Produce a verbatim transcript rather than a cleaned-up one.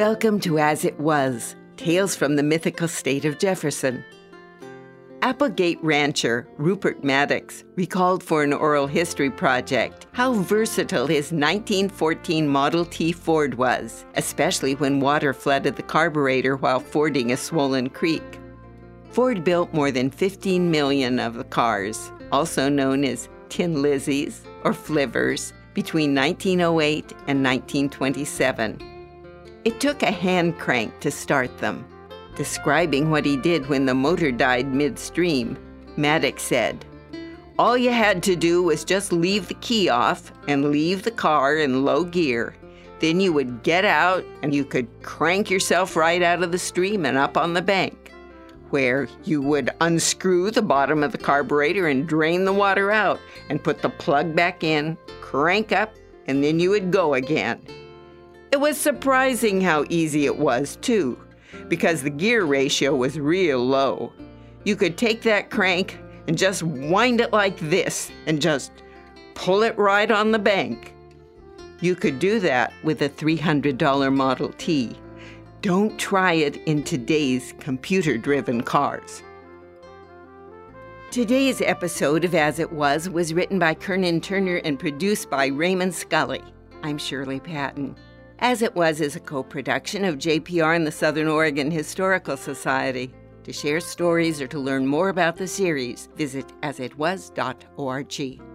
Welcome to As It Was, Tales from the Mythical State of Jefferson. Applegate rancher Rupert Maddox recalled for an oral history project how versatile his nineteen fourteen Model T Ford was, especially when water flooded the carburetor while fording a swollen creek. Ford built more than fifteen million of the cars, also known as Tin Lizzies or Flivvers, between nineteen oh eight and nineteen twenty-seven. It took a hand crank to start them. Describing what he did when the motor died midstream, Maddox said, "All you had to do was just leave the key off and leave the car in low gear. Then you would get out and you could crank yourself right out of the stream and up on the bank, where you would unscrew the bottom of the carburetor and drain the water out and put the plug back in, crank up, and then you would go again." It was surprising how easy it was, too, because the gear ratio was real low. You could take that crank and just wind it like this and just pull it right on the bank. You could do that with a three hundred dollar Model T. Don't try it in today's computer-driven cars. Today's episode of As It Was was written by Kernan Turner and produced by Raymond Scully. I'm Shirley Patton. As It Was is a co-production of J P R and the Southern Oregon Historical Society. To share stories or to learn more about the series, visit as it was dot org.